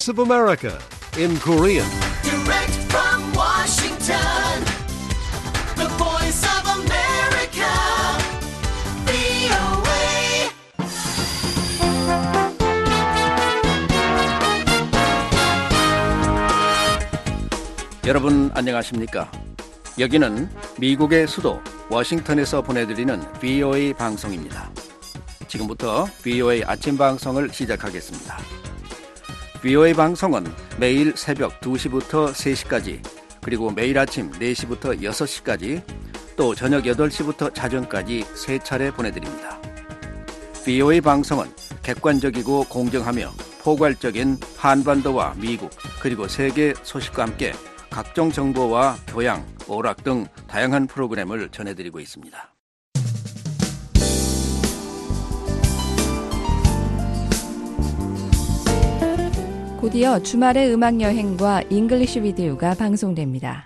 of America in Korean. Direct from Washington, the voice of America, VOA. 여러분 안녕하십니까? 여기는 미국의 수도 워싱턴에서 보내드리는 VOA 방송입니다. 지금부터 VOA 아침 방송을 시작하겠습니다. VOA 방송은 매일 새벽 2시부터 3시까지, 그리고 매일 아침 4시부터 6시까지, 또 저녁 8시부터 자정까지 3차례 보내드립니다. VOA 방송은 객관적이고 공정하며 포괄적인 한반도와 미국, 그리고 세계 소식과 함께 각종 정보와 교양, 오락 등 다양한 프로그램을 전해드리고 있습니다. 곧이어 주말의 음악여행과 잉글리시 비디오가 방송됩니다.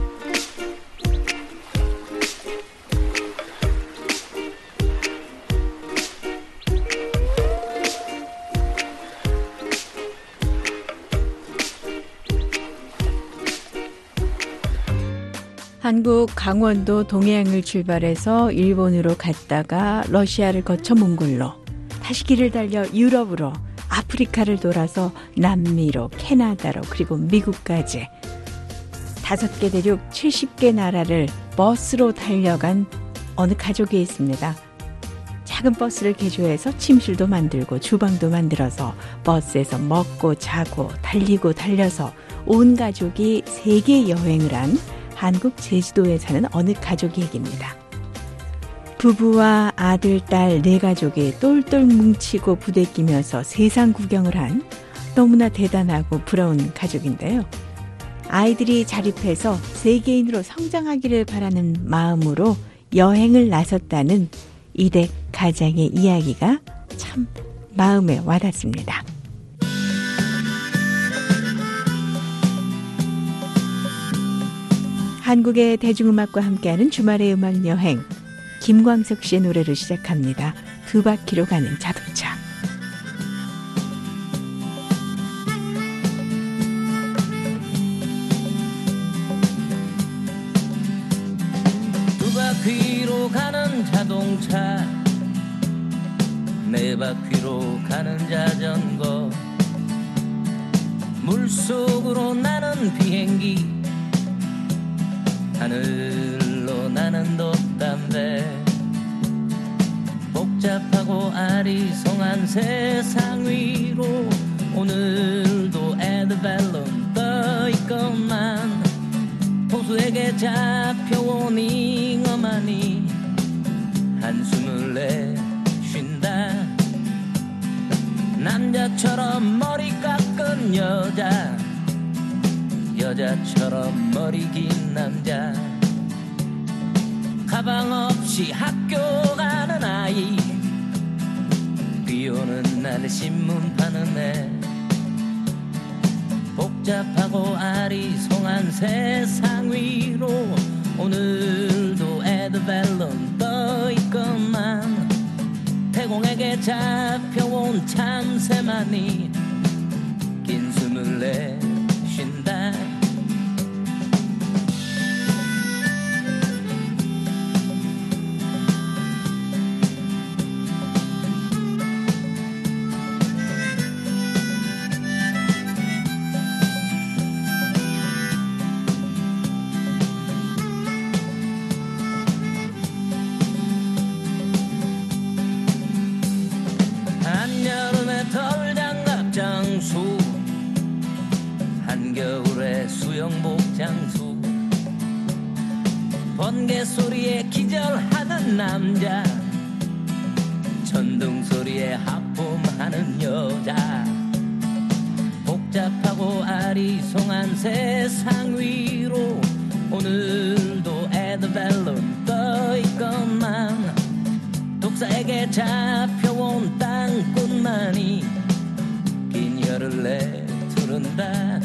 한국 강원도 동해안을 출발해서 일본으로 갔다가 러시아를 거쳐 몽골로, 다시 길을 달려 유럽으로, 아프리카를 돌아서 남미로, 캐나다로, 그리고 미국까지 5개 대륙 70개 나라를 버스로 달려간 어느 가족이 있습니다. 작은 버스를 개조해서 침실도 만들고 주방도 만들어서 버스에서 먹고 자고 달리고 달려서 온 가족이 세계 여행을 한 한국 제주도에 사는 어느 가족 얘기입니다. 부부와 아들, 딸 4가족이 똘똘 뭉치고 부대끼면서 세상 구경을 한 너무나 대단하고 부러운 가족인데요. 아이들이 자립해서 세계인으로 성장하기를 바라는 마음으로 여행을 나섰다는 이댁 가장의 이야기가 참 마음에 와닿습니다. 한국의 대중음악과 함께하는 주말의 음악여행, 김광석 씨의 노래로 시작합니다. 2바퀴로 가는 자동차. 두 바퀴로 가는 자동차, 4바퀴로 가는 자전거, 물속으로 나는 비행기, 하늘로 나는 돛담배, 복잡하고 아리송한 세상 위로 오늘도 에드벨론 떠있건만, 호수에게 잡혀온 잉어만이 한숨을 내쉰다. 남자처럼 머리 깎은 여자, 여자처럼 머리 긴 남자, 가방 없이 학교 가는 아이, 비 오는 날 신문 파는 애, 복잡하고 아리송한 세상 위로 오늘도 에드벨론 떠있건만, 태공에게 잡혀온 참새만이 긴 숨을 내쉰다. 한여름에 털장갑 장수, 한겨울에 수영복 장수, 번개 소리에 기절하는 남자, 천둥 소리에 하품하는 여자, 복잡하고 아리송한 세상 위로 오늘도 에드벨론 떠있건만, 독사에게 잡혀온 땅꾼만이 긴 혀를 내두른다.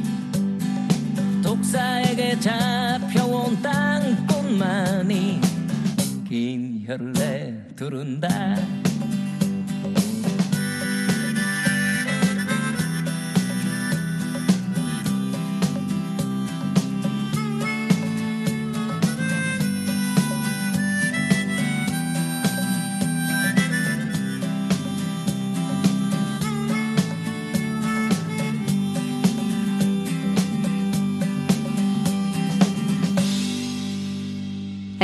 독사에게 잡혀온 땅꾼만이 긴 혀를 내두른다.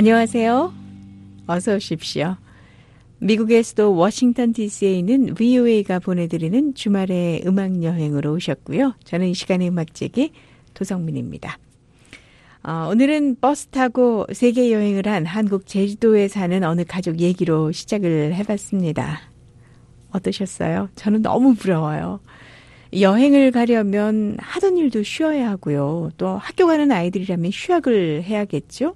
안녕하세요. 어서 오십시오. 미국의 수도 워싱턴 DC에 있는 VOA가 보내드리는 주말의 음악여행으로 오셨고요. 저는 이 시간의 음악제기 도성민입니다. 오늘은 버스 타고 세계 여행을 한 한국 제주도에 사는 어느 가족 얘기로 시작을 해봤습니다. 어떠셨어요? 저는 너무 부러워요. 여행을 가려면 하던 일도 쉬어야 하고요. 또 학교 가는 아이들이라면 휴학을 해야겠죠?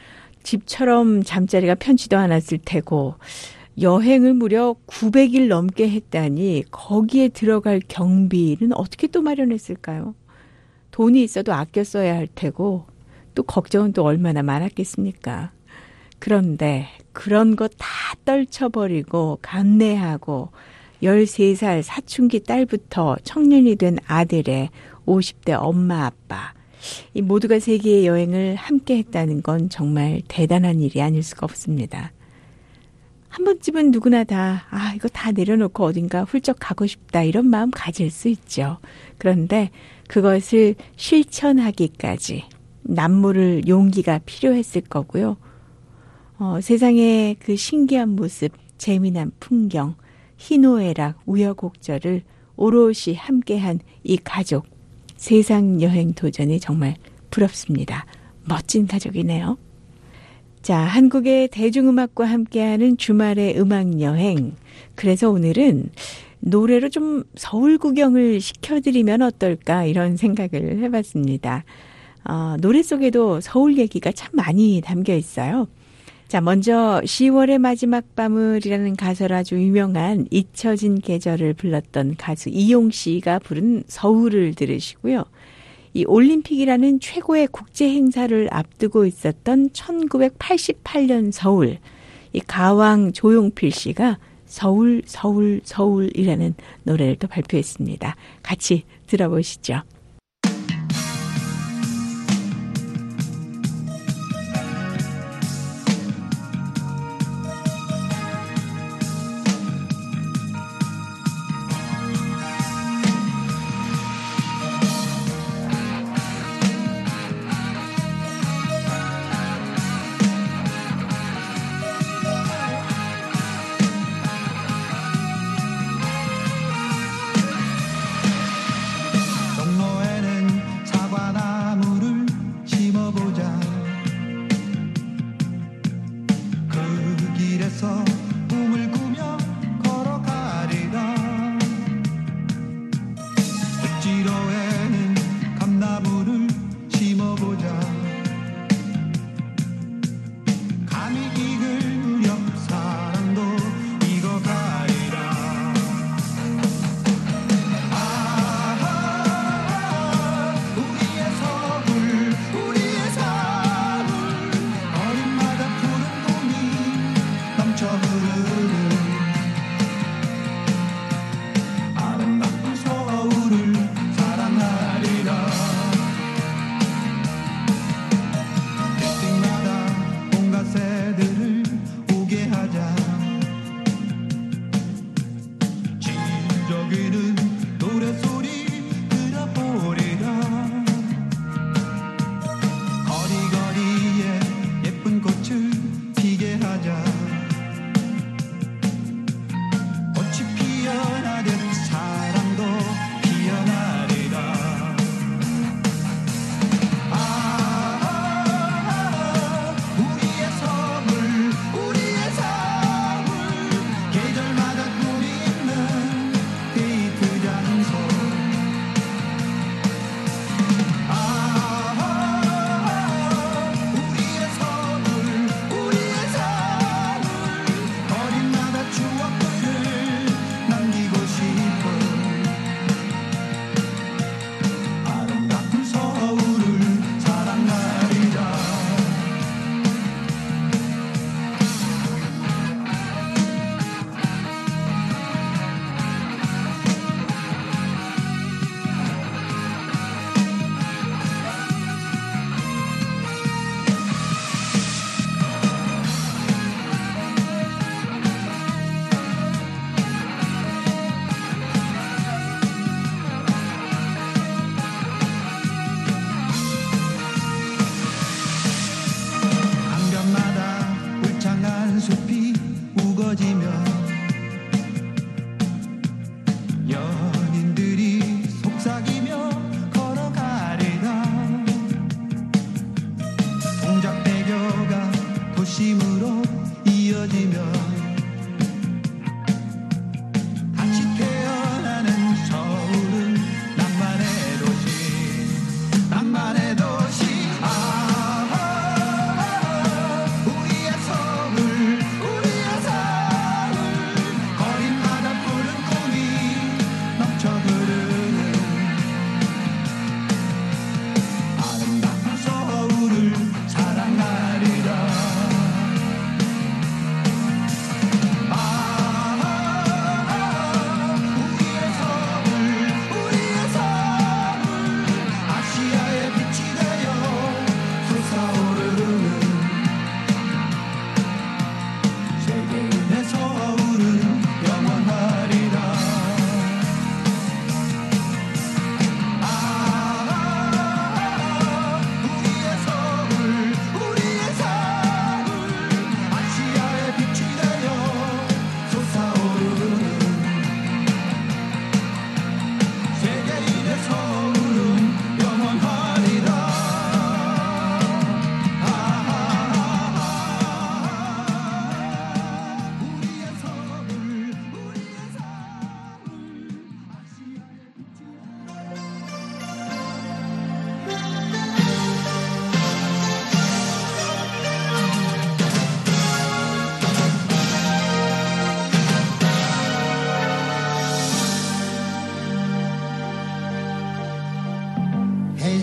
집처럼 잠자리가 편치도 않았을 테고 여행을 무려 900일 넘게 했다니 거기에 들어갈 경비는 어떻게 또 마련했을까요? 돈이 있어도 아껴 써야 할 테고 또 걱정은 또 얼마나 많았겠습니까? 그런데 그런 거 다 떨쳐버리고 감내하고 13살 사춘기 딸부터 청년이 된 아들의 50대 엄마 아빠 이 모두가 세계의 여행을 함께 했다는 건 정말 대단한 일이 아닐 수가 없습니다. 한 번쯤은 누구나 이거 다 내려놓고 어딘가 훌쩍 가고 싶다 이런 마음 가질 수 있죠. 그런데 그것을 실천하기까지 남모를 용기가 필요했을 거고요. 세상의 그 신기한 모습, 재미난 풍경, 희노애락, 우여곡절을 오롯이 함께한 이 가족. 세상 여행 도전이 정말 부럽습니다. 멋진 가족이네요. 자, 한국의 대중음악과 함께하는 주말의 음악여행. 그래서 오늘은 노래로 좀 서울 구경을 시켜드리면 어떨까 이런 생각을 해봤습니다. 노래 속에도 서울 얘기가 참 많이 담겨 있어요. 자, 먼저 10월의 마지막 밤을이라는 가사로 아주 유명한 잊혀진 계절을 불렀던 가수 이용 씨가 부른 서울을 들으시고요. 이 올림픽이라는 최고의 국제 행사를 앞두고 있었던 1988년 서울, 이 가왕 조용필 씨가 서울 서울 서울이라는 노래를 또 발표했습니다. 같이 들어보시죠.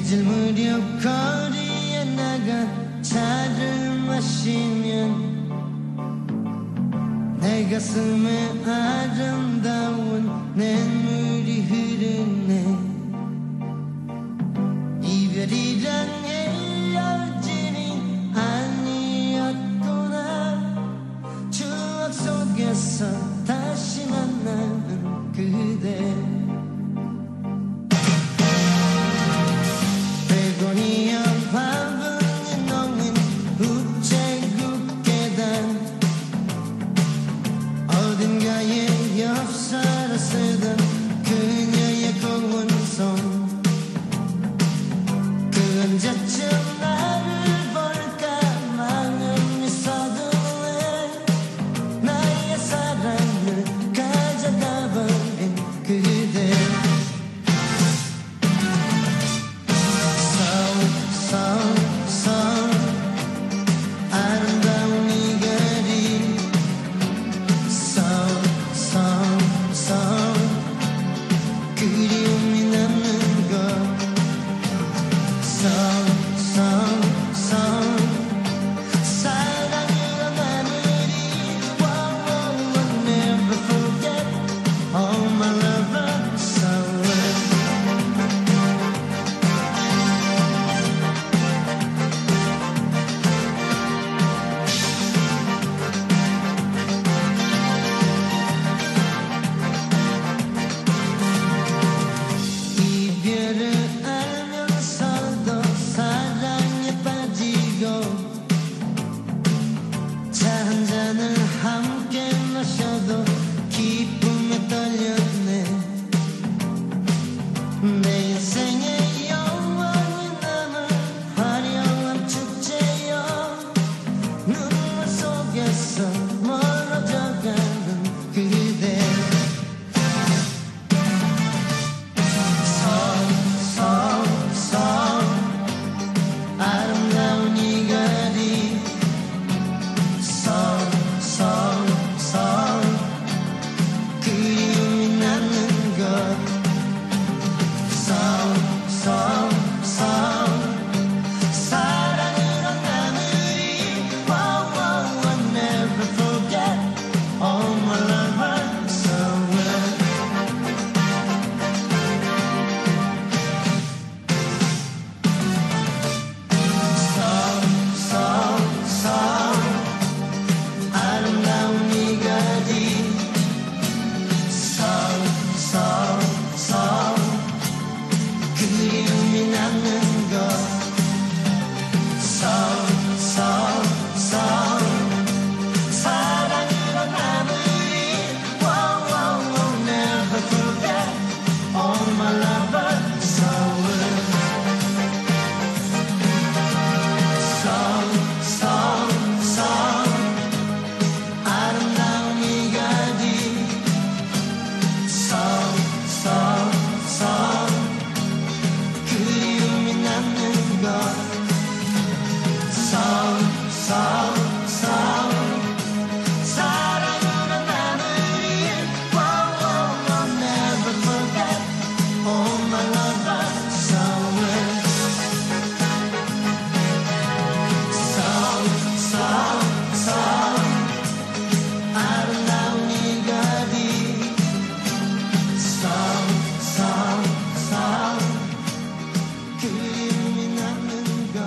해질 무렵 거리에 나가 차를 마시면 내 가슴에 아름다운 냇물이 흐르네. 이별이란 헤어짐이 아니었구나. 추억 속에서 다시 만나는 그대. 베고니아 바분이 녹는 우체국 계단 어딘가에 엽서를 쓰던 그녀의 고운 손. 그 언제쯤 나를 볼까 마음이 서두르네. 나의 사랑을 가져가버린 그대. 서울 아름다운 이 거리. 서울 그리움이 남는 곳. 사랑으로 마무리. Never forget all my lover. 서울 이별을 알면서도 사랑에 빠지고 차 한 잔을 함께 마셔도 기쁨에 떨렸네. 내 인생의 영원히 남을 화려한 축제여. 눈물 속에서 멀어져가는 그대. 서울 아름다운 이 거리. 서울 그리움이 남는 곳. 서울 사랑으로 마무리. Never forget all my lover. 서울 아름다운 이 거리. 서울 그리움이 남는 곳. 서울 사랑으로 마무리. Never forget all my lover. 서울 아름다운 이 거리. 서울 그리움이 남는 곳. 사랑으로 마무리. Never forget all my lover. 서울 아름다운 이 거리. 서울 그리움이 남는 곳.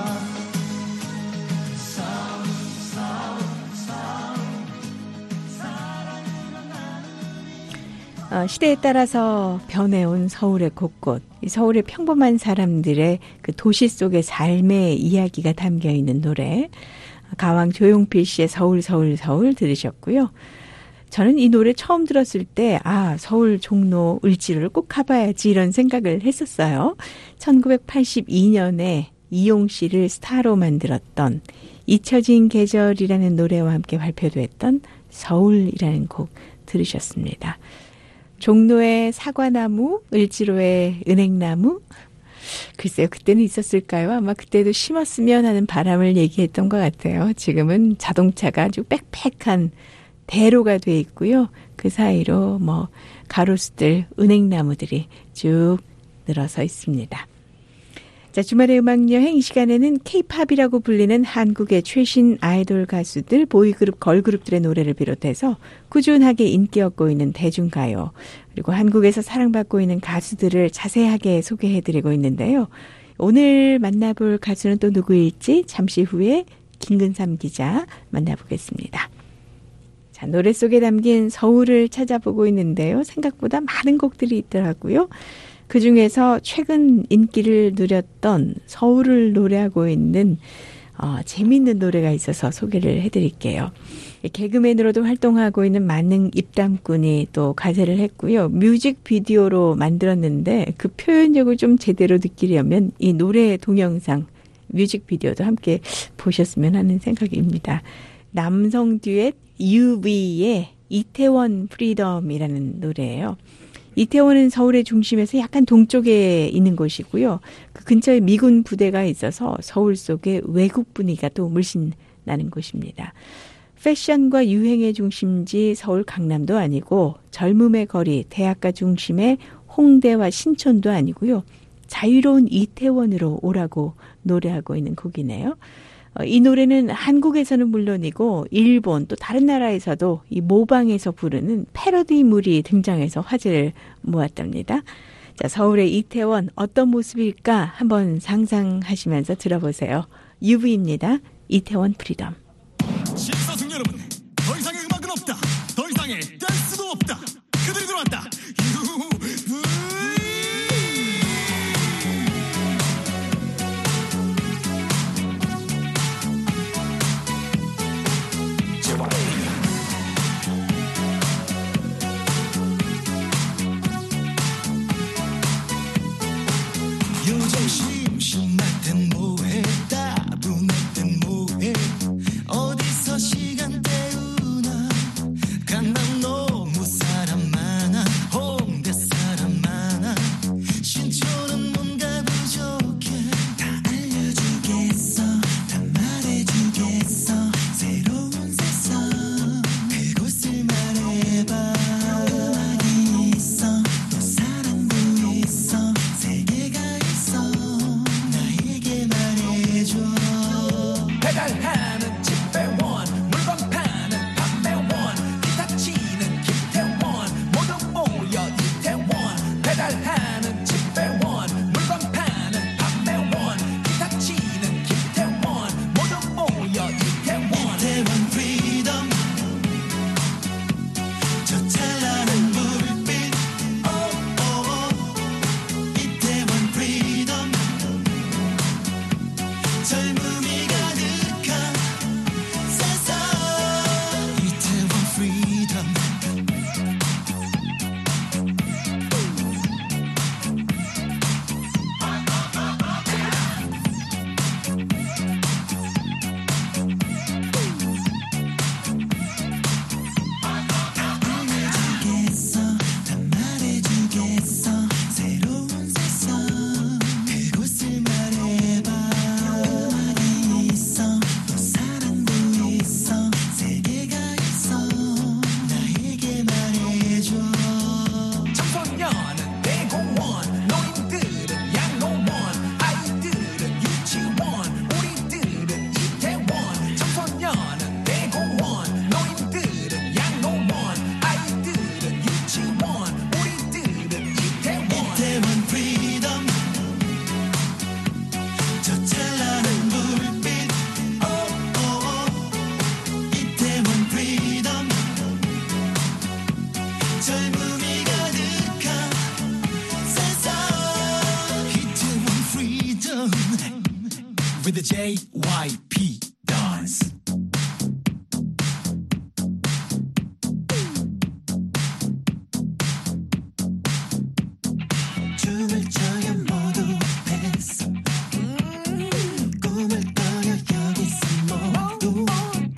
시대에 따라서 변해온 서울의 곳곳, 이 서울의 평범한 사람들의 그 도시 속의 삶의 이야기가 담겨 있는 노래, 가왕 조용필 씨의 서울 들으셨고요. 저는 이 노래 처음 들었을 때 서울 종로 을지로를 꼭 가봐야지 이런 생각을 했었어요. 1982년에 이용 씨를 스타로 만들었던 잊혀진 계절이라는 노래와 함께 발표됐던 서울이라는 곡 들으셨습니다. 종로의 사과나무, 을지로의 은행나무. 글쎄요, 그때는 있었을까요? 아마 그때도 심었으면 하는 바람을 얘기했던 것 같아요. 지금은 자동차가 아주 빽빽한 대로가 돼 있고요. 그 사이로 가로수들, 은행나무들이 쭉 늘어서 있습니다. 자, 주말의 음악여행 이 시간에는 K-팝이라고 불리는 한국의 최신 아이돌 가수들, 보이그룹, 걸그룹들의 노래를 비롯해서 꾸준하게 인기 얻고 있는 대중가요, 그리고 한국에서 사랑받고 있는 가수들을 자세하게 소개해드리고 있는데요. 오늘 만나볼 가수는 또 누구일지 잠시 후에 김근삼 기자 만나보겠습니다. 자, 노래 속에 담긴 서울을 찾아보고 있는데요. 생각보다 많은 곡들이 있더라고요. 그중에서 최근 인기를 누렸던 서울을 노래하고 있는 재미있는 노래가 있어서 소개를 해드릴게요. 개그맨으로도 활동하고 있는 만능 입담꾼이 또 가세를 했고요. 뮤직비디오로 만들었는데 그 표현력을 좀 제대로 느끼려면 이 노래 동영상, 뮤직비디오도 함께 보셨으면 하는 생각입니다. 남성 듀엣 UV의 이태원 프리덤이라는 노래예요. 이태원은 서울의 중심에서 약간 동쪽에 있는 곳이고요. 그 근처에 미군 부대가 있어서 서울 속에 외국 분위기가 또 물씬 나는 곳입니다. 패션과 유행의 중심지 서울 강남도 아니고 젊음의 거리 대학가 중심의 홍대와 신촌도 아니고요. 자유로운 이태원으로 오라고 노래하고 있는 곡이네요. 이 노래는 한국에서는 물론이고 일본 또 다른 나라에서도 이 모방해서 부르는 패러디물이 등장해서 화제를 모았답니다. 자, 서울의 이태원 어떤 모습일까 한번 상상하시면서 들어보세요. UV입니다. 이태원 프리덤. 신사숙 여러분, 더 이상의 음악은 없다. 더 이상의 댄스도 없다. 그들이 들어왔다. 요즘 심심할 땐 뭐해? 따분할 땐 뭐해? 어디서 시간 때우나? 강남 너무 사람 많아. 홍대 사람 많아. 신촌은 뭔가 부족해. 다 알려주겠어. 다 말해주겠어. 새로운 세상 그곳을 말해봐. 음악이 있어. 또 사랑도 있어. 세계가 있어. 나에게 말해줘. 배달하는 집배원, 물건 파는 판매원, 기타 치는 김태원, 모두 모여 이태원. 배달하는 집배원, 물건 파는 판매원, 기타 치는 김태원, 모두 모여 이태원. 이태원 프리덤, 저 찬란한 불빛, 이태원 프리덤, 젊음이 가득한 세상. 이태원 프리덤. 알려주겠어. 다 말해주겠어. 새로운 세상 그곳을 말해봐. 음악이 있어. 또 사랑도 있어. 세계가 있어. 나에게 말해줘. 청소년은 대공원, 노인들은 양로원, 아이들은 유치원, 우리들은 이태원. 청소년은 대공원, 노인들은 양로원, 아이들은 유치원, 우리들은 이태원. 이태원 프리덤, 저 찬란한 불빛, 이태원 프리덤, 젊음이 가득한 세상. 이태원 프리덤 with the JYP dance. 춤을 춰요 모두 했어. 꿈을 꿔요 여기서 모두.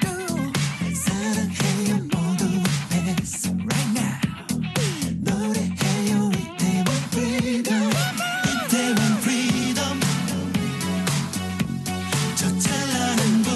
사랑해요 모두 했어. Right now 노래해요 이태원 프리덤. 이태원 프리덤, 저 찬란한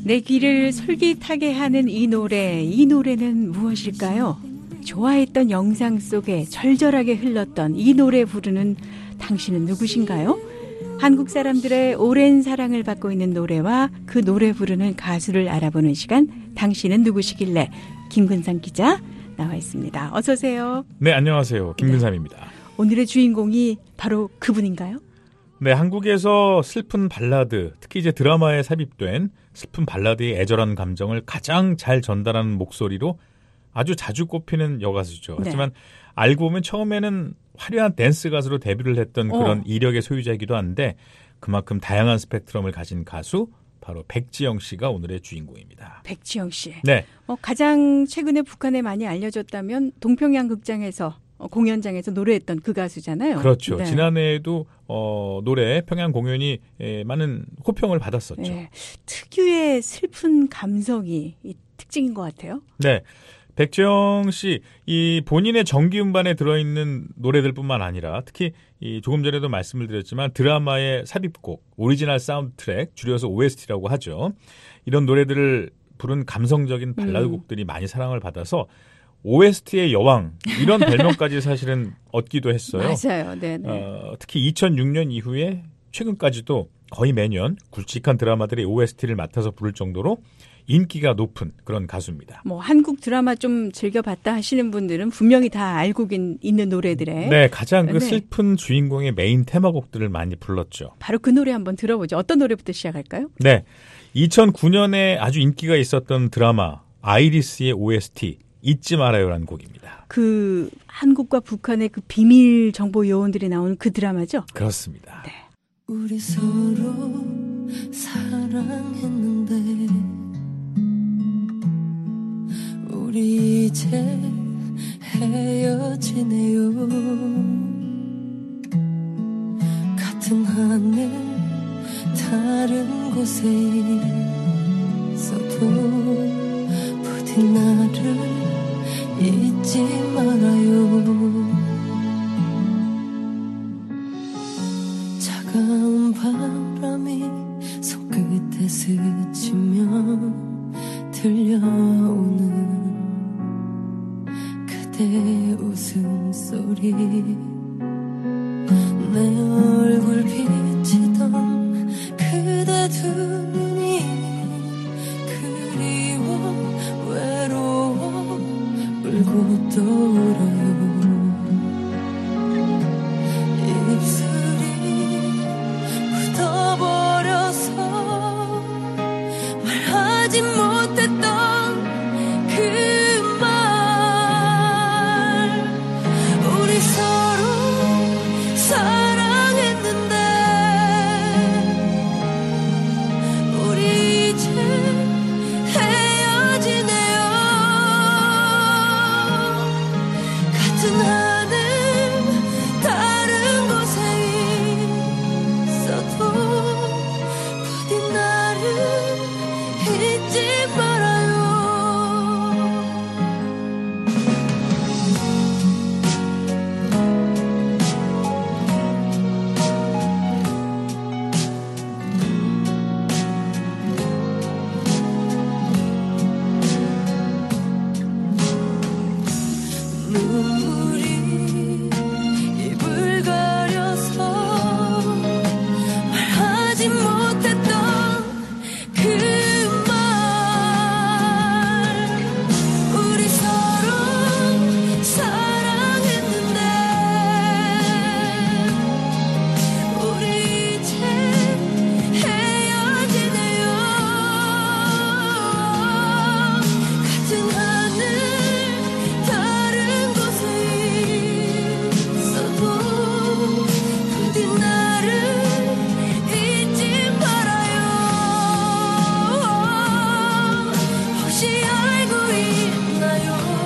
내 귀를 솔깃하게 하는 이 노래는 무엇일까요? 좋아했던 영상 속에 절절하게 흘렀던 이 노래 부르는 당신은 누구신가요? 한국 사람들의 오랜 사랑을 받고 있는 노래와 그 노래 부르는 가수를 알아보는 시간, 당신은 누구시길래? 김근삼 기자 나와 있습니다. 어서 오세요. 네, 안녕하세요. 김근삼입니다. 오늘의 주인공이 바로 그분인가요? 네, 한국에서 슬픈 발라드, 특히 이제 드라마에 삽입된 슬픈 발라드의 애절한 감정을 가장 잘 전달하는 목소리로 아주 자주 꼽히는 여가수죠. 네. 하지만 알고 보면 처음에는 화려한 댄스 가수로 데뷔를 했던 그런 이력의 소유자이기도 한데 그만큼 다양한 스펙트럼을 가진 가수, 바로 백지영 씨가 오늘의 주인공입니다. 백지영 씨. 네. 가장 최근에 북한에 많이 알려졌다면 동평양 극장에서 공연장에서 노래했던 그 가수잖아요. 그렇죠. 네. 지난해에도 노래 평양 공연이 많은 호평을 받았었죠. 네. 특유의 슬픈 감성이 이 특징인 것 같아요. 네. 백지영 씨, 이 본인의 정기 음반에 들어있는 노래들뿐만 아니라 특히 이 조금 전에도 말씀을 드렸지만 드라마의 삽입곡, 오리지널 사운드 트랙, 줄여서 OST라고 하죠. 이런 노래들을 부른 감성적인 발라드 곡들이 많이 사랑을 받아서 OST의 여왕, 이런 별명까지 사실은 얻기도 했어요. 맞아요. 네네. 특히 2006년 이후에 최근까지도 거의 매년 굵직한 드라마들의 OST를 맡아서 부를 정도로 인기가 높은 그런 가수입니다. 한국 드라마 좀 즐겨봤다 하시는 분들은 분명히 다 알고 있는 노래들에. 네, 가장 그 네. 슬픈 주인공의 메인 테마곡들을 많이 불렀죠. 바로 그 노래 한번 들어보죠. 어떤 노래부터 시작할까요? 네, 2009년에 아주 인기가 있었던 드라마 아이리스의 OST 잊지 말아요라는 곡입니다. 그 한국과 북한의 그 비밀 정보 요원들이 나오는 그 드라마죠? 그렇습니다. 네. 우리 서로 사랑했는데 우리 이제 헤어지네요. 같은 하늘 다른 곳에 있어도 부디 나를 잊지 말아요. 차가운 바람이 손끝에 스치며 들려오는 그대 웃음소리, 내 얼굴 비치던 그대 두 눈이 그리워 외로워 울고 떠올아요. 입술이 굳어버려서 말하지 못했던 그 사랑했는데 우리 이제 헤어지네요. 같은 하늘 다른 곳에 있어도 부디 나를 잊지 말아요. 눈물이 입을 가려서 말하지 못했던 그 말, 우리 서로 사랑했는데 우리 이제 헤어지네요. 같은 하늘 다른 곳에 있어도 부디 나를 잊지 말아요. 혹시 알고 있나요?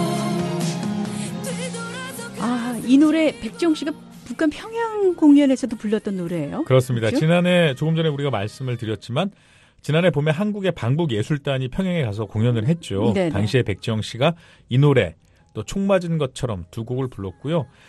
뒤돌아서 이 노래 백지영 씨가 북한 평양 공연에서도 불렀던 노래예요. 그렇습니다. 그렇죠? 지난해 조금 전에 우리가 말씀을 드렸지만 지난해 봄에 한국의 방북예술단이 평양에 가서 공연을 했죠. 네네. 당시에 백지영 씨가 이 노래 또 총 맞은 것처럼 두 곡을 불렀고요.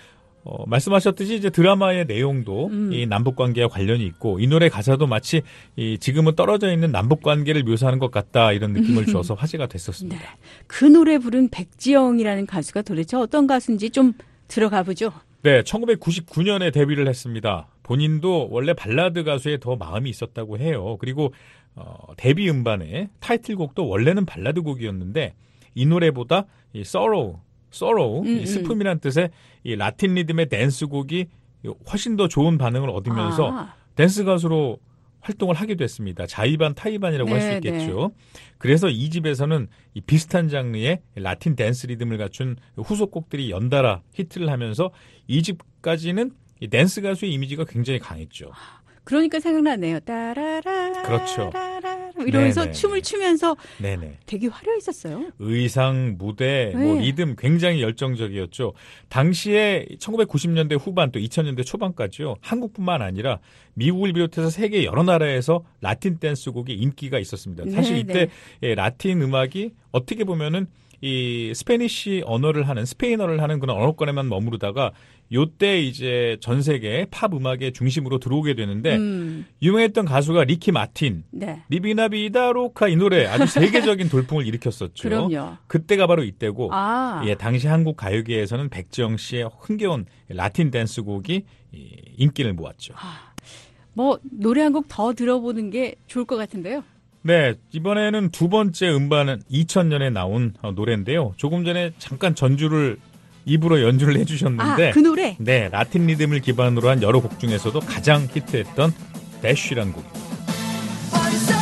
말씀하셨듯이 이제 드라마의 내용도 이 남북 관계와 관련이 있고 이 노래 가사도 마치 이 지금은 떨어져 있는 남북 관계를 묘사하는 것 같다 이런 느낌을 줘서 화제가 됐었습니다. 네. 그 노래 부른 백지영이라는 가수가 도대체 어떤 가수인지 좀 들어가 보죠. 네, 1999년에 데뷔를 했습니다. 본인도 원래 발라드 가수에 더 마음이 있었다고 해요. 그리고 데뷔 음반의 타이틀곡도 원래는 발라드 곡이었는데 이 노래보다 이 sorrow, 이 슬픔이란 뜻의 이 라틴 리듬의 댄스곡이 훨씬 더 좋은 반응을 얻으면서 댄스 가수로 활동을 하게 됐습니다. 자의반 타의반이라고 할 수 있겠죠. 그래서 이 집에서는 이 비슷한 장르의 라틴 댄스 리듬을 갖춘 후속곡들이 연달아 히트를 하면서 이 집까지는 이 댄스 가수의 이미지가 굉장히 강했죠. 그러니까 생각나네요. 따라라. 그렇죠. 이러면서 네네. 춤을 추면서 네네. 되게 화려했었어요. 의상, 무대, 뭐 네. 리듬 굉장히 열정적이었죠. 당시에 1990년대 후반 또 2000년대 초반까지요. 한국뿐만 아니라 미국을 비롯해서 세계 여러 나라에서 라틴 댄스곡이 인기가 있었습니다. 사실 이때 라틴 음악이 어떻게 보면은 이 스페니쉬 언어를 하는 스페인어를 하는 그런 언어권에만 머무르다가 요때 이제 전 세계 팝 음악의 중심으로 들어오게 되는데 유명했던 가수가 리키 마틴, 리비나 비다 로카 이 노래 아주 세계적인 돌풍을 일으켰었죠. 그럼요. 그때가 바로 이때고 예, 당시 한국 가요계에서는 백지영 씨의 흥겨운 라틴 댄스곡이 인기를 모았죠. 뭐 노래 한 곡 더 들어보는 게 좋을 것 같은데요. 네, 이번에는 두 번째 음반은 2000년에 나온 노래인데요. 조금 전에 잠깐 전주를 입으로 연주를 해주셨는데 그 노래? 네, 라틴 리듬을 기반으로 한 여러 곡 중에서도 가장 히트했던 대쉬라는 곡입니다. 벌써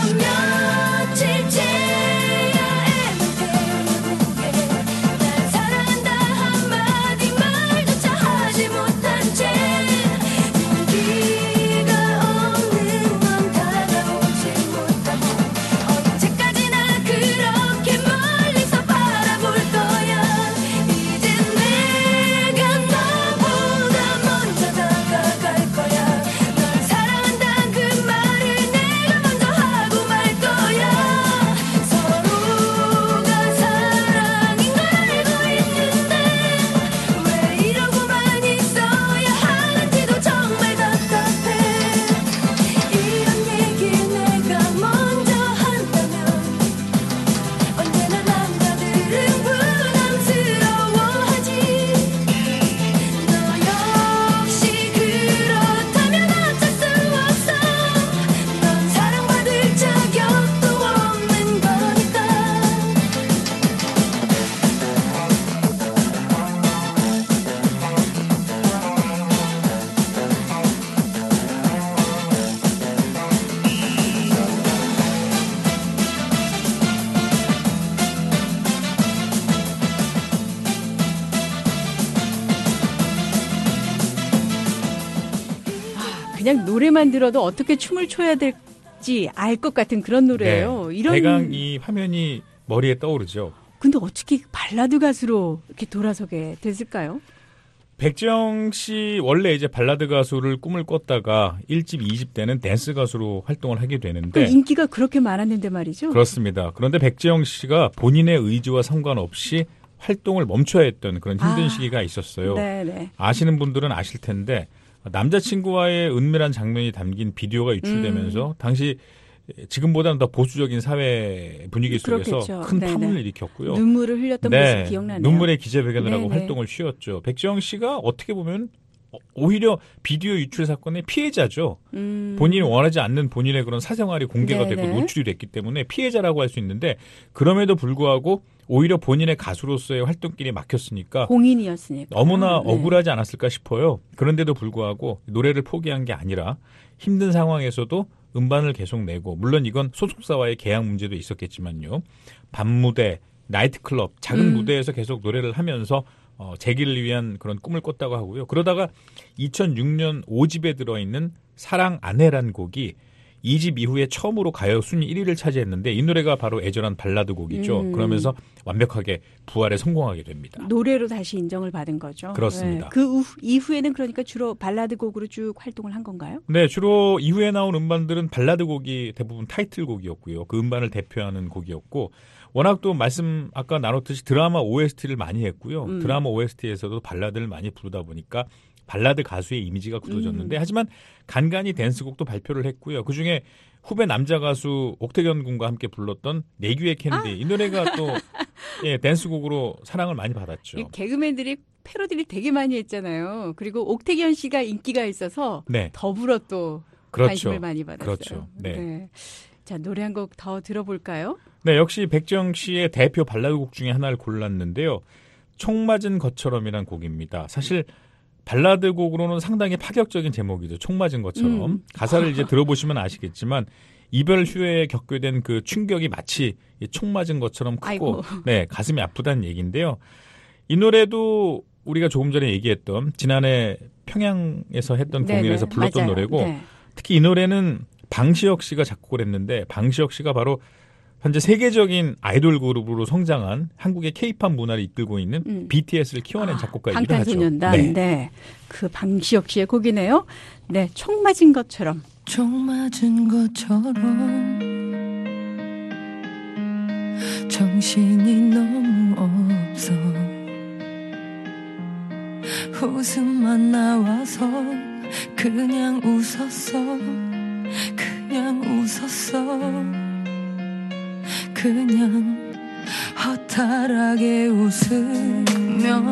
며칠째야 애매하게 날 사랑한다 한마디 말조차 하지 못한 채 용기가 없는 넌 다가오지 못하고 언제까지나 그렇게 멀리서 바라볼 거야. 이제 내가 너보다 먼저 다가갈 거야. 널 사랑한다 그 말을 내가 먼저 하고 말 거야. 서로가 사랑인 걸 알고 있는데 왜 이러고만 있어야 하는지도 정말 답답해. 이런 얘기 내가 먼저 한다면 언제나 남자들은 부담스러워하지. 너 역시 그렇다면 어쩔 수 없어. 넌 사랑받을 자격도 없는 거니까. 그냥 노래만 들어도 어떻게 춤을 춰야 될지 알 것 같은 그런 노래예요. 네, 이런 대강 이 화면이 머리에 떠오르죠. 근데 어떻게 발라드 가수로 이렇게 돌아서게 됐을까요? 백지영 씨 원래 이제 발라드 가수를 꿈을 꿨다가 1집, 2집 때는 댄스 가수로 활동을 하게 되는데 인기가 그렇게 많았는데 말이죠. 그렇습니다. 그런데 백지영 씨가 본인의 의지와 상관없이 활동을 멈춰야 했던 그런 힘든 시기가 있었어요. 네네. 아시는 분들은 아실 텐데 남자친구와의 은밀한 장면이 담긴 비디오가 유출되면서 당시 지금보다는 더 보수적인 사회 분위기 속에서 그렇겠죠. 큰 네네. 파문을 일으켰고요. 눈물을 흘렸던 모습 기억나네요. 눈물의 기재백연을 하고 네네. 활동을 쉬었죠. 백지영 씨가 어떻게 보면 오히려 비디오 유출 사건의 피해자죠. 본인이 원하지 않는 본인의 그런 사생활이 공개가 되고 네네. 노출이 됐기 때문에 피해자라고 할 수 있는데 그럼에도 불구하고 오히려 본인의 가수로서의 활동길이 막혔으니까 공인이었으니까. 너무나 네. 억울하지 않았을까 싶어요. 그런데도 불구하고 노래를 포기한 게 아니라 힘든 상황에서도 음반을 계속 내고 물론 이건 소속사와의 계약 문제도 있었겠지만요. 밤무대, 나이트클럽, 작은 무대에서 계속 노래를 하면서 재기를 위한 그런 꿈을 꿨다고 하고요. 그러다가 2006년 5집에 들어있는 사랑 아내란 곡이 2집 이후에 처음으로 가요 순위 1위를 차지했는데 이 노래가 바로 애절한 발라드 곡이죠. 그러면서 완벽하게 부활에 성공하게 됩니다. 노래로 다시 인정을 받은 거죠. 그렇습니다. 네. 그 이후에는 그러니까 주로 발라드 곡으로 쭉 활동을 한 건가요? 네, 주로 이후에 나온 음반들은 발라드 곡이 대부분 타이틀곡이었고요. 그 음반을 대표하는 곡이었고 워낙 또 말씀 아까 나눴듯이 드라마 OST를 많이 했고요. 드라마 OST에서도 발라드를 많이 부르다 보니까 발라드 가수의 이미지가 굳어졌는데 하지만 간간히 댄스곡도 발표를 했고요. 그중에 후배 남자 가수 옥태견 군과 함께 불렀던 내규의 캔디 이 노래가 또 예, 댄스곡으로 사랑을 많이 받았죠. 이 개그맨들이 패러디를 되게 많이 했잖아요. 그리고 옥태견 씨가 인기가 있어서 네. 더불어 또 그렇죠. 관심을 많이 받았어요. 그렇죠. 네. 자, 노래 한 곡 더 들어볼까요? 네, 역시 백지영 씨의 대표 발라드곡 중에 하나를 골랐는데요. 총 맞은 것처럼이란 곡입니다. 사실 발라드곡으로는 상당히 파격적인 제목이죠. 총 맞은 것처럼. 가사를 이제 들어보시면 아시겠지만 이별 후에 겪게 된 그 충격이 마치 총 맞은 것처럼 크고 아이고. 네, 가슴이 아프다는 얘기인데요. 이 노래도 우리가 조금 전에 얘기했던 지난해 평양에서 했던 네네, 공연에서 불렀던 맞아요. 노래고 네. 특히 이 노래는 방시혁 씨가 작곡을 했는데 방시혁 씨가 바로 현재 세계적인 아이돌 그룹으로 성장한 한국의 K-팝 문화를 이끌고 있는 BTS를 키워낸 작곡가이기도 하죠. 방탄소년단. 네. 그 방시혁 씨의 곡이네요. 네, 총 맞은 것처럼. 총 맞은 것처럼 정신이 너무 없어 웃음만 나와서 그냥 웃었어 그냥 웃었어 그냥 허탈하게 웃으며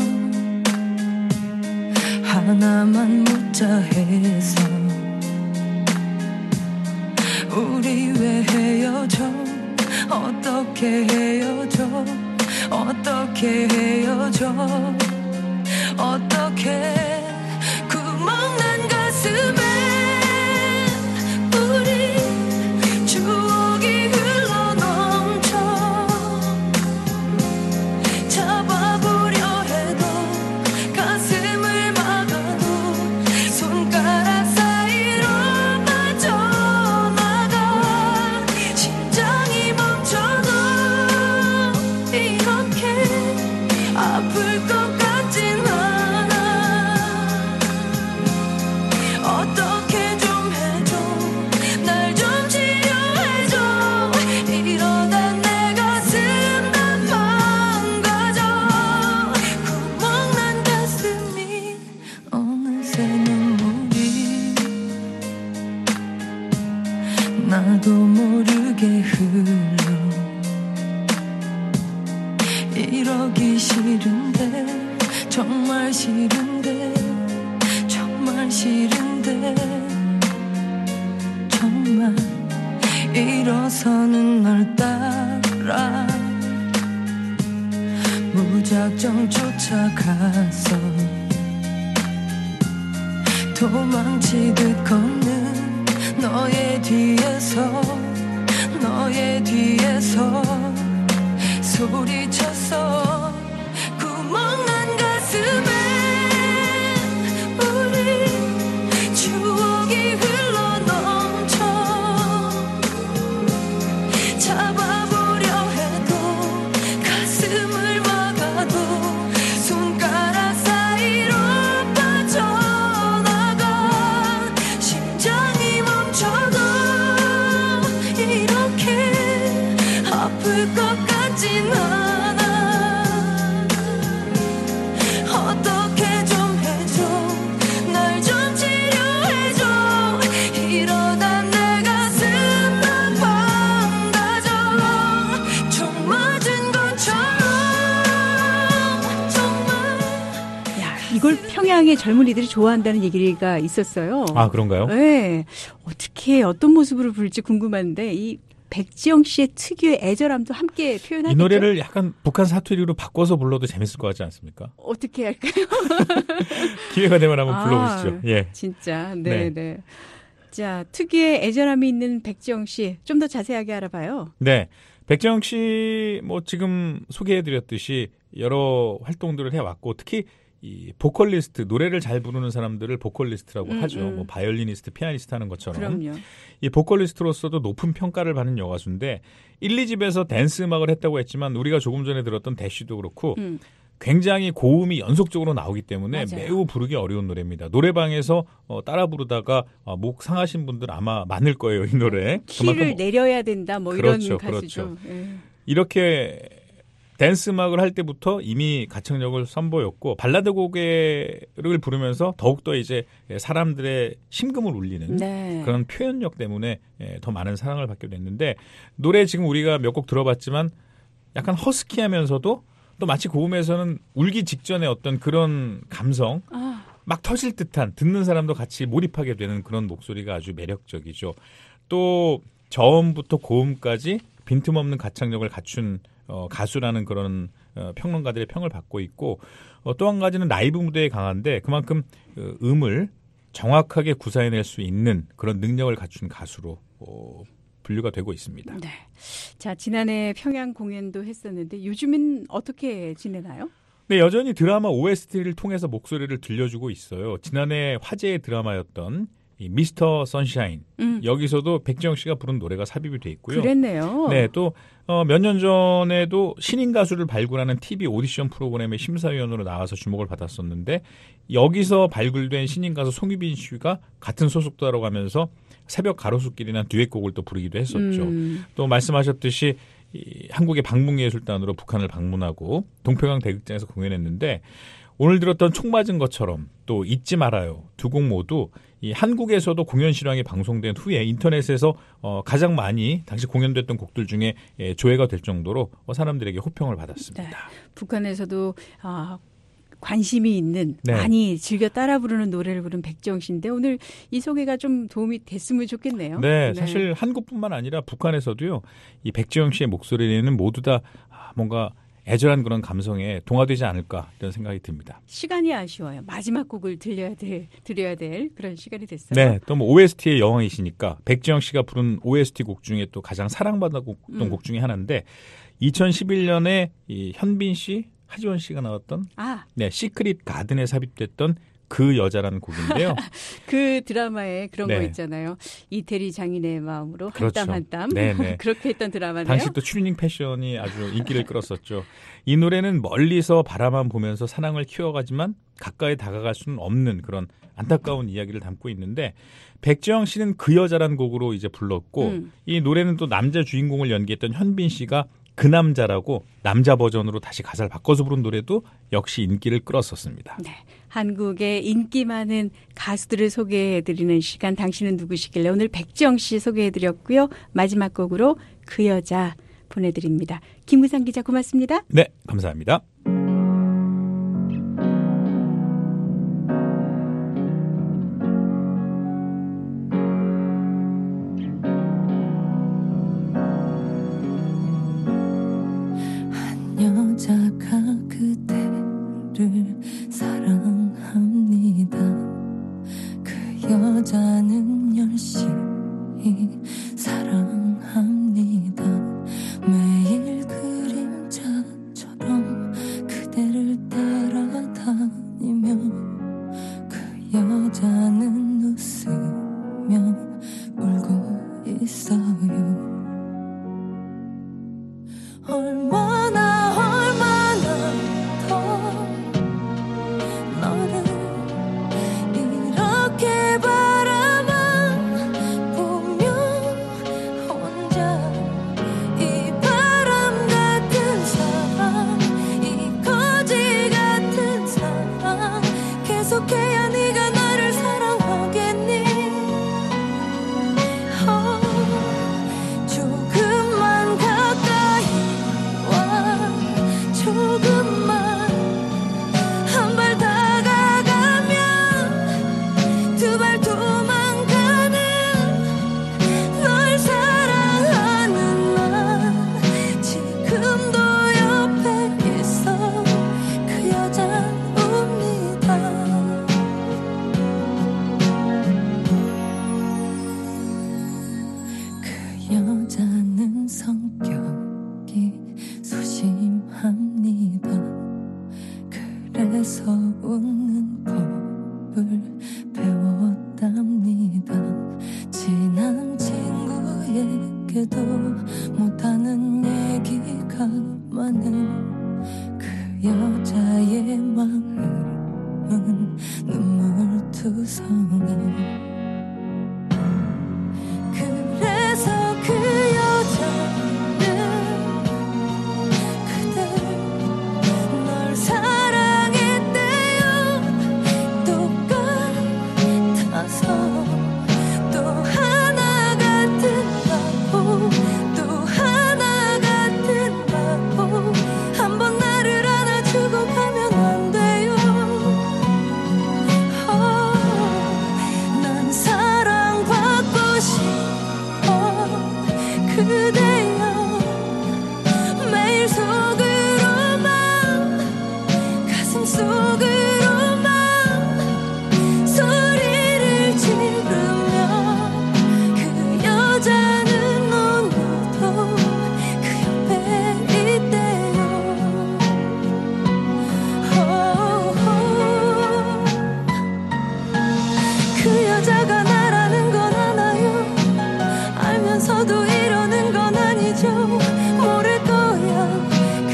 하나만 묻자 해서 우리 왜 헤어져 어떻게 헤어져 어떻게 헤어져 어떻게 구멍난 가슴에 우리 추억이 흘러넘쳐 잡아보려 해도 가슴을 막아도 손가락 사이로 빠져나가 심장이 멈춰도 이렇게 아플 것 같진 않아 어떻게 좀 해줘 날 좀 치료해줘 이러다 내 가슴 다 망가져 구멍난 가슴이 어느새 눈물이 나도 모르게 흘러 이러기 싫은데 정말 싫은데 정말 싫은데 정말 일어서는 널 따라 무작정 쫓아가서 도망치듯 걷는 너의 뒤에서 소리쳤어 구멍난 가슴에 우리 추억이 흘러넘쳐 잡아보려 해도 가슴을 막아도 손가락 사이로 빠져나가 심장이 멈춰도 이렇게 아플 것 같진 않아 어떻게 좀 해줘 날 좀 치료해줘 이러다 내 가슴 다 망가져 총 맞은 것처럼 정말 야, 이걸 평양의 젊은이들이 좋아한다는 얘기가 있었어요. 아, 그런가요? 네. 어떻게 어떤 모습으로 부를지 궁금한데 이 백지영 씨의 특유의 애절함도 함께 표현하겠죠? 이 노래를 약간 북한 사투리로 바꿔서 불러도 재밌을 것 같지 않습니까? 어떻게 할까요? 기회가 되면 한번 불러보시죠. 예. 진짜. 네. 네. 자, 특유의 애절함이 있는 백지영 씨 좀 더 자세하게 알아봐요. 네. 백지영 씨, 뭐, 지금 소개해드렸듯이 여러 활동들을 해왔고, 특히 이 보컬리스트, 노래를 잘 부르는 사람들을 보컬리스트라고 하죠. 뭐, 바이올리니스트, 피아니스트 하는 것처럼. 그럼요. 이 보컬리스트로서도 높은 평가를 받는 여가수인데, 1, 2집에서 댄스 음악을 했다고 했지만, 우리가 조금 전에 들었던 대쉬도 그렇고, 굉장히 고음이 연속적으로 나오기 때문에 맞아요. 매우 부르기 어려운 노래입니다. 노래방에서 따라 부르다가 목 상하신 분들 아마 많을 거예요, 이 노래. 키를 내려야 된다, 뭐 그렇죠, 이런 가수죠. 그렇죠. 예. 이렇게 댄스 음악을 할 때부터 이미 가창력을 선보였고 발라드 곡을 부르면서 더욱더 이제 사람들의 심금을 울리는 네. 그런 표현력 때문에 더 많은 사랑을 받게 됐는데 노래 지금 우리가 몇 곡 들어봤지만 약간 허스키하면서도 또 마치 고음에서는 울기 직전에 어떤 그런 감성 막 터질 듯한 듣는 사람도 같이 몰입하게 되는 그런 목소리가 아주 매력적이죠. 또 저음부터 고음까지 빈틈없는 가창력을 갖춘 가수라는 그런 평론가들의 평을 받고 있고 또 한 가지는 라이브 무대에 강한데 그만큼 음을 정확하게 구사해낼 수 있는 그런 능력을 갖춘 가수로 분류가 되고 있습니다. 네. 자, 지난해 평양 공연도 했었는데 요즘은 어떻게 지내나요? 네, 여전히 드라마 OST를 통해서 목소리를 들려주고 있어요. 지난해 화제의 드라마였던 이 미스터 선샤인 여기서도 백지영 씨가 부른 노래가 삽입이 돼 있고요. 그랬네요. 네, 또 몇 년 전에도 신인 가수를 발굴하는 TV 오디션 프로그램의 심사위원으로 나와서 주목을 받았었는데 여기서 발굴된 신인 가수 송유빈 씨가 같은 소속도라고 하면서 새벽 가로수길이나 듀엣곡을 또 부르기도 했었죠. 또 말씀하셨듯이 이 한국의 방문예술단으로 북한을 방문하고 동평양 대극장에서 공연했는데 오늘 들었던 총 맞은 것처럼 또 잊지 말아요 두 곡 모두 이 한국에서도 공연 실황이 방송된 후에 인터넷에서 가장 많이 당시 공연됐던 곡들 중에 조회가 될 정도로 사람들에게 호평을 받았습니다. 네. 북한에서도 관심이 있는 네. 많이 즐겨 따라 부르는 노래를 부른 백지영 씨인데 오늘 이 소개가 좀 도움이 됐으면 좋겠네요. 네, 사실 한국뿐만 아니라 북한에서도요. 이 백지영 씨의 목소리에는 모두 다 뭔가 애절한 그런 감성에 동화되지 않을까 이런 생각이 듭니다. 시간이 아쉬워요. 마지막 곡을 드려야 될 그런 시간이 됐어요. 네, 또 뭐 OST의 여왕이시니까 백지영 씨가 부른 OST 곡 중에 또 가장 사랑받았던 곡 중에 하나인데 2011년에 이 현빈 씨, 하지원 씨가 나왔던 네, 시크릿 가든에 삽입됐던 그 여자라는 곡인데요. 그 드라마에 그런 네. 거 있잖아요. 이태리 장인의 마음으로 그렇죠. 한 땀 한 땀. 네네. 그렇게 했던 드라마네요. 당시 또 추리닝 패션이 아주 인기를 끌었었죠. 이 노래는 멀리서 바라만 보면서 사랑을 키워가지만 가까이 다가갈 수는 없는 그런 안타까운 이야기를 담고 있는데 백지영 씨는 그 여자라는 곡으로 이제 불렀고 이 노래는 또 남자 주인공을 연기했던 현빈 씨가 그 남자라고 남자 버전으로 다시 가사를 바꿔서 부른 노래도 역시 인기를 끌었었습니다. 네, 한국의 인기 많은 가수들을 소개해드리는 시간 당신은 누구시길래 오늘 백지영 씨 소개해드렸고요. 마지막 곡으로 그 여자 보내드립니다. 김구상 기자 고맙습니다. 네, 감사합니다. 여자가 그대를 사랑합니다. 그 여자는 열심히 사랑합니다. 매일 그림자처럼 그대를 따라다니며 그 여자는 웃으며 울고 있어요. 얼마나 더 너를 이렇게 바라만 보며 혼자 이 바람 같은 사랑 이 거지 같은 사랑 계속해야 네가 나를 사랑하겠니? 조금만 가까이 조금만 한 발 다가가면 두 발 도망가는 널 사랑하는 난 지금도 옆에 있어 그 여자는 웁니다. 그 여자는 성격이 소심합니다. 그래서 웃는 법을 배웠답니다. 친한 친구에게도 못하는 얘기가 많은 그 여자의 마음은 눈물투성이. 그래서 그 여자는 그댈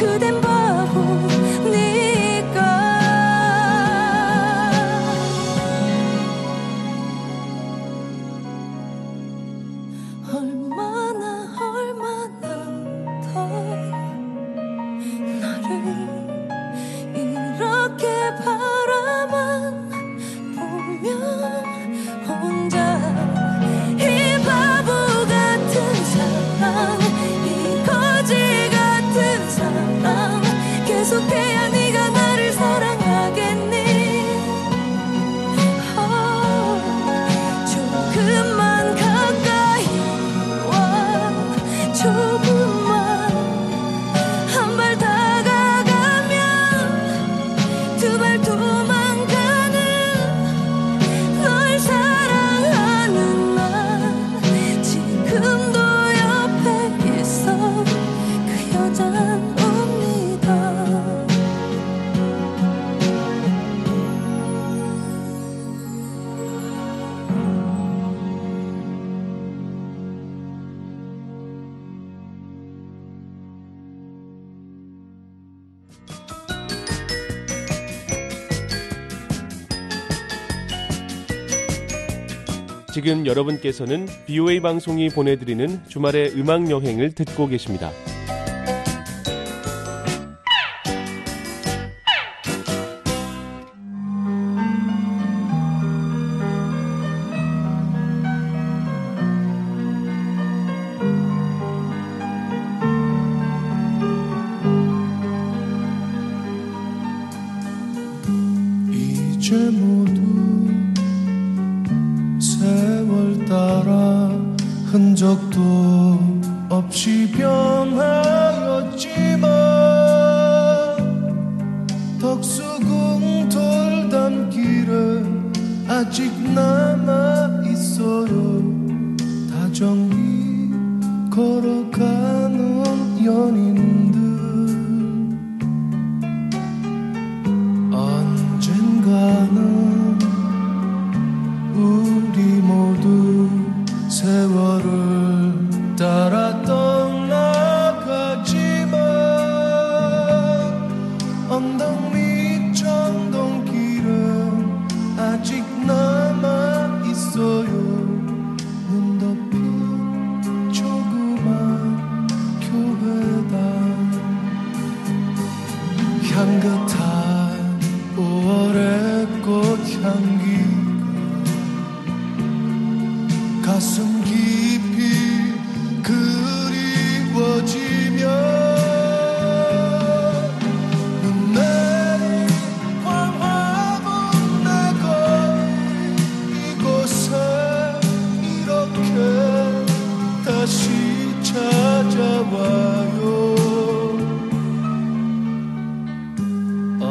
그댄 바보니까. 얼마나 더 나를 이렇게 바라만 보며 혼자 이 바보 같은 사랑, 이 거지 같은 사랑 계속해야 네가 나를 사랑하겠니? 조금만 가까이 와, 조금만 한 발 다가가면 두 발 도망가는 널 사랑하는 나 지금도 옆에 있어. 그 여잔 옵니다. 지금 여러분께서는 BOA 방송이 보내드리는 주말의 음악 여행을 듣고 계십니다. 이제 모두 세월 따라 흔적도 없이 변하였지만 덕수궁 돌담길에 아직 남아있어요. 다정히 걸어가는 연인들. 언젠가는 우리 모두 세월을 따라 떠나가지만 언덕 밑 전동길은 아직 남아있어요. 눈 덮인 조그만 교회당 향긋한 5월의 꽃향기가 가슴 깊이 그리워지며 눈 내린 황화문 내 거리 이곳에 이렇게 다시 찾아와요.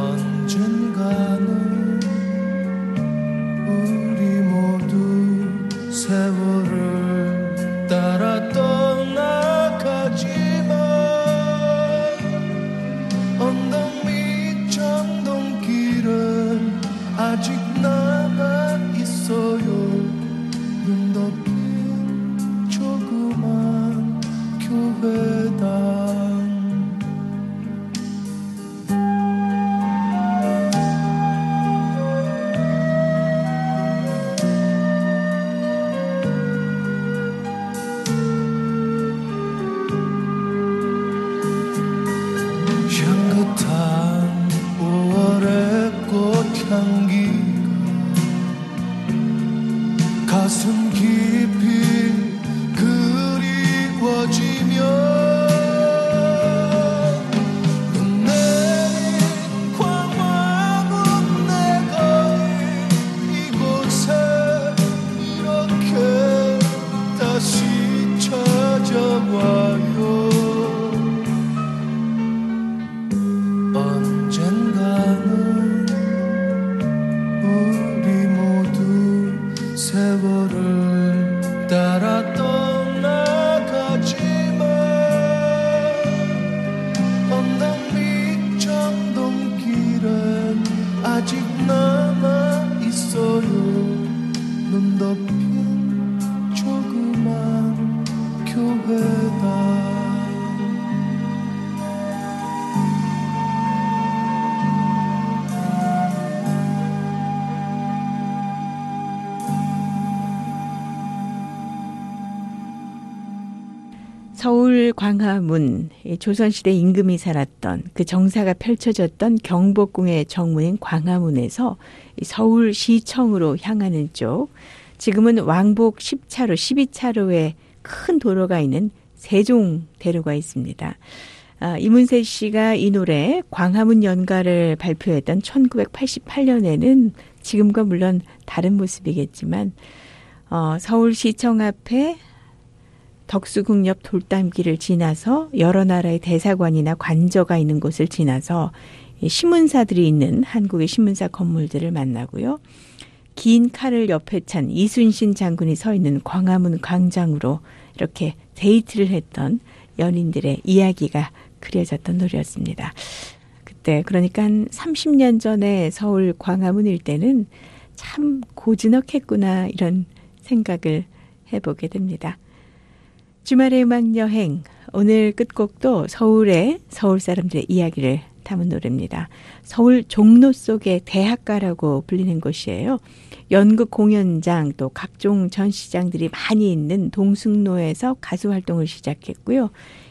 서울 광화문, 조선시대 임금이 살았던 그 정사가 펼쳐졌던 경복궁의 정문인 광화문에서 서울시청으로 향하는 쪽, 지금은 왕복 10차로, 12차로의 큰 도로가 있는 세종대로가 있습니다. 이문세 씨가 이 노래 광화문 연가를 발표했던 1988년에는 지금과 물론 다른 모습이겠지만 서울시청 앞에 덕수궁 옆 돌담길을 지나서 여러 나라의 대사관이나 관저가 있는 곳을 지나서 신문사들이 있는 한국의 신문사 건물들을 만나고요. 긴 칼을 옆에 찬 이순신 장군이 서 있는 광화문 광장으로 이렇게 데이트를 했던 연인들의 이야기가 그려졌던 노래였습니다. 그때 그러니까 한 30년 전에 서울 광화문 일대는 참 고즈넉했구나 이런 생각을 해보게 됩니다. 주말의 음악여행, 오늘 끝곡도 서울의 서울 사람들의 이야기를 담은 노래입니다. 서울 종로 속의 대학가라고 불리는 곳이에요. 연극 공연장 또 각종 전시장들이 많이 있는 동숭로에서 가수 활동을 시작했고요.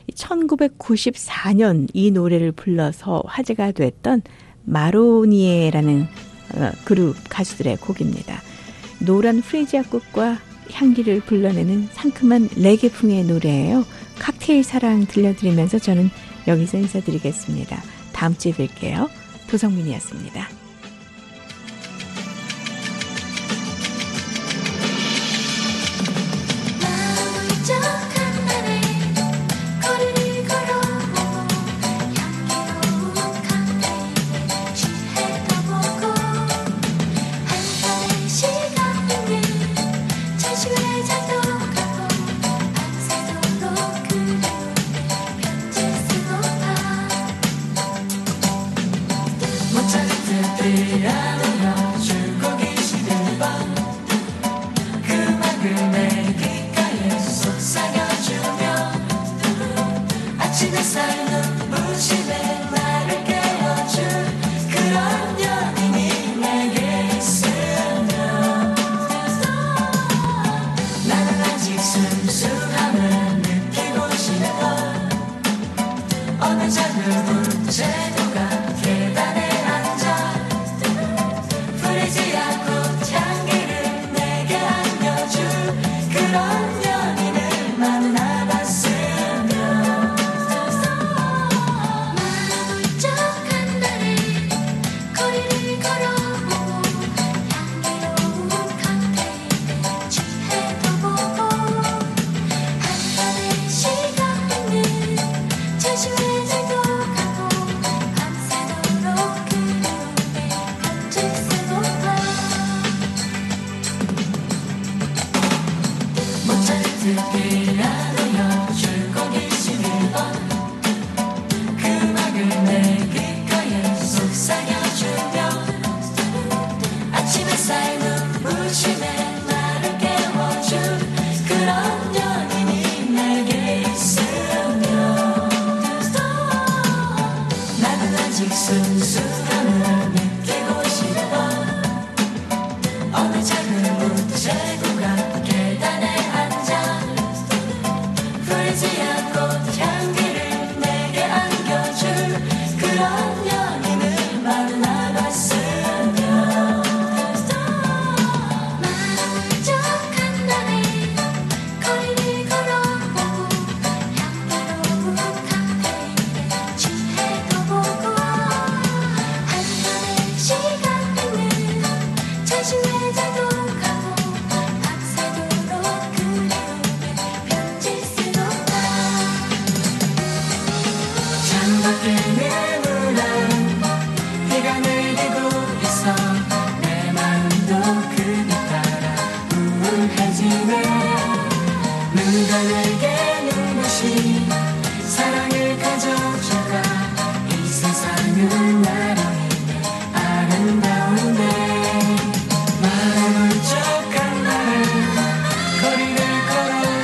1994년 이 노래를 불러서 화제가 됐던 마로니에라는 그룹 가수들의 곡입니다. 노란 프리지아 꽃과 향기를 불러내는 상큼한 레게풍의 노래예요. 칵테일 사랑 들려드리면서 저는 여기서 인사드리겠습니다. 다음 주에 뵐게요. 도성민이었습니다.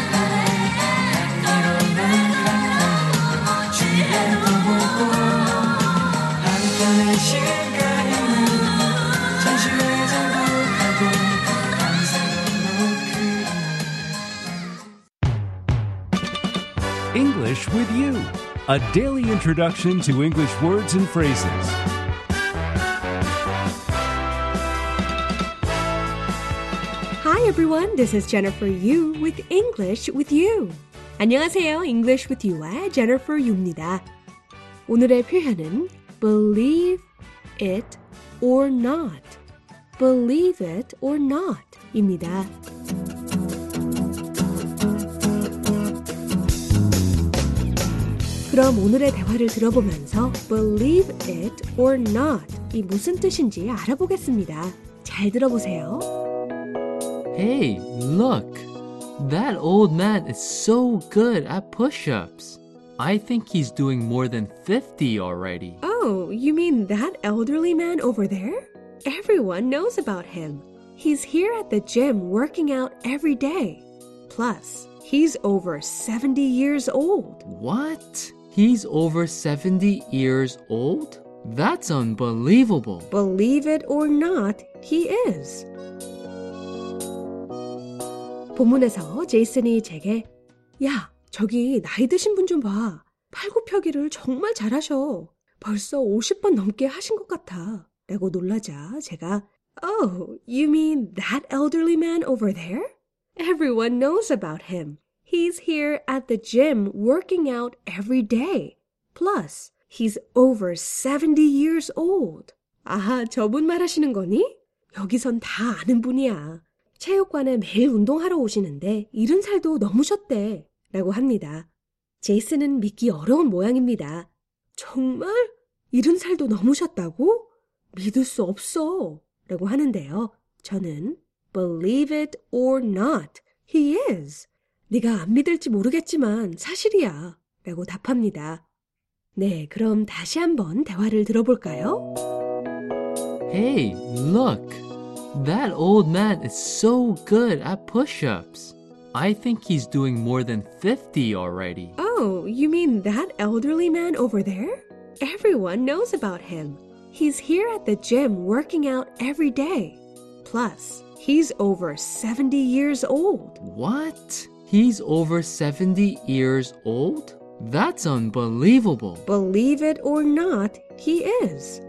취해도 보고 a daily introduction to English words and phrases. Hi everyone, this is Jennifer Yu with English with You. 안녕하세요, English with You와 Jennifer Yu입니다. 오늘의 표현은 believe it or not. Believe it or not 입니다. 그럼 오늘의 대화를 들어보면서 believe it or not 이 무슨 뜻인지 알아보겠습니다. 잘 들어보세요. Hey, look. That old man is so good at push-ups. I think he's doing more than 50 already. Oh, you mean that elderly man over there? Everyone knows about him. He's here at the gym working out every day. Plus, he's over 70 years old. What? He's over 70 years old? That's unbelievable. Believe it or not, he is. 본문에서 제이슨이 제게 야, 저기 나이 드신 분 좀 봐. 팔굽혀기를 정말 잘하셔. 벌써 50번 넘게 하신 것 같아. 라고 놀라자 제가 Oh, you mean that elderly man over there? Everyone knows about him. He's here at the gym working out every day. Plus, he's over 70 years old. 아하, 저분 말하시는 거니? 여기선 다 아는 분이야. 체육관에 매일 운동하러 오시는데 70살도 넘으셨대. 라고 합니다. 제이슨은 믿기 어려운 모양입니다. 정말? 70살도 넘으셨다고? 믿을 수 없어. 라고 하는데요. 저는 believe it or not, he is. 네가 안 믿을지 모르겠지만 사실이야. 라고 답합니다. 네, 그럼 다시 한번 대화를 들어볼까요? Hey, look. That old man is so good at push-ups. I think he's doing more than 50 already. Oh, you mean that elderly man over there? Everyone knows about him. He's here at the gym working out every day. Plus, he's over 70 years old. What? He's over 70 years old? That's unbelievable. Believe it or not, he is.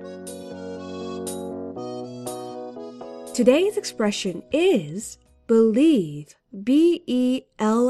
Today's expression is believe. B-E-L-I-E-V-E.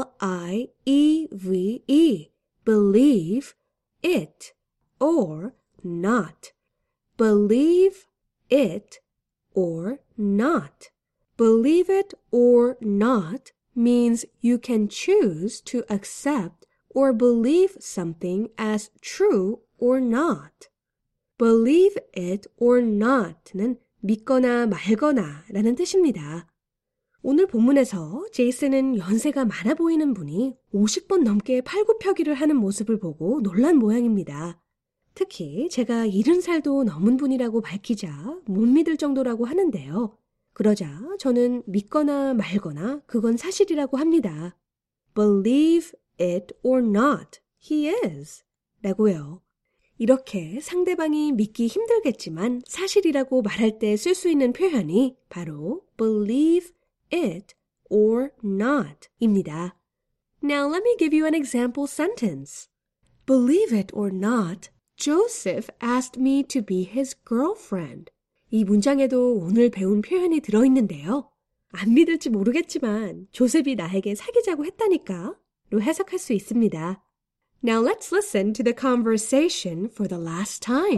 Believe it or not. Believe it or not. Believe it or not means you can choose to accept or believe something as true or not. Believe it or not는 믿거나 말거나 라는 뜻입니다. 오늘 본문에서 제이슨은 연세가 많아 보이는 분이 50번 넘게 팔굽혀기를 하는 모습을 보고 놀란 모양입니다. 특히 제가 70살도 넘은 분이라고 밝히자 못 믿을 정도라고 하는데요. 그러자 저는 믿거나 말거나 그건 사실이라고 합니다. Believe it or not, he is. 라고요. 이렇게 상대방이 믿기 힘들겠지만 사실이라고 말할 때 쓸 수 있는 표현이 바로 believe it or not 입니다. Now let me give you an example sentence. Believe it or not, Joseph asked me to be his girlfriend. 이 문장에도 오늘 배운 표현이 들어있는데요. 안 믿을지 모르겠지만 조셉이 나에게 사귀자고 했다니까 로 해석할 수 있습니다. Now let's listen to the conversation for the last time.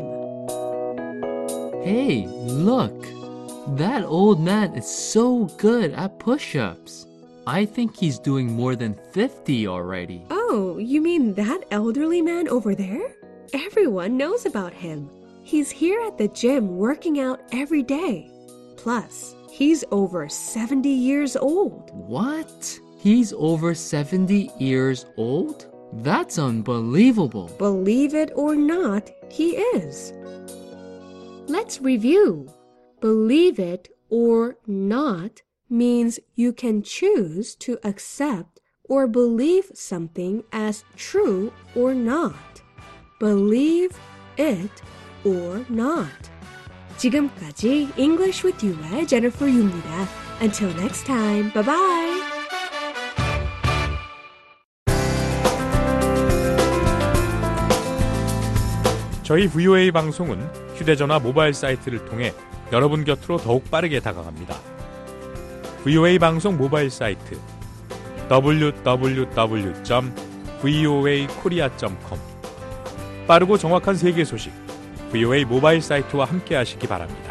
Hey, look. That old man is so good at push-ups. I think he's doing more than 50 already. Oh, you mean that elderly man over there? Everyone knows about him. He's here at the gym working out every day. Plus, he's over 70 years old. What? He's over 70 years old? That's unbelievable. Believe it or not, he is. Let's review. Believe it or not means you can choose to accept or believe something as true or not. Believe it or not. 지금까지 English with You의 Jennifer Yu입니다. Until next time, bye-bye. 저희 VOA 방송은 휴대전화 모바일 사이트를 통해 여러분 곁으로 더욱 빠르게 다가갑니다. VOA 방송 모바일 사이트 www.voakorea.com 빠르고 정확한 세계 소식 VOA 모바일 사이트와 함께 하시기 바랍니다.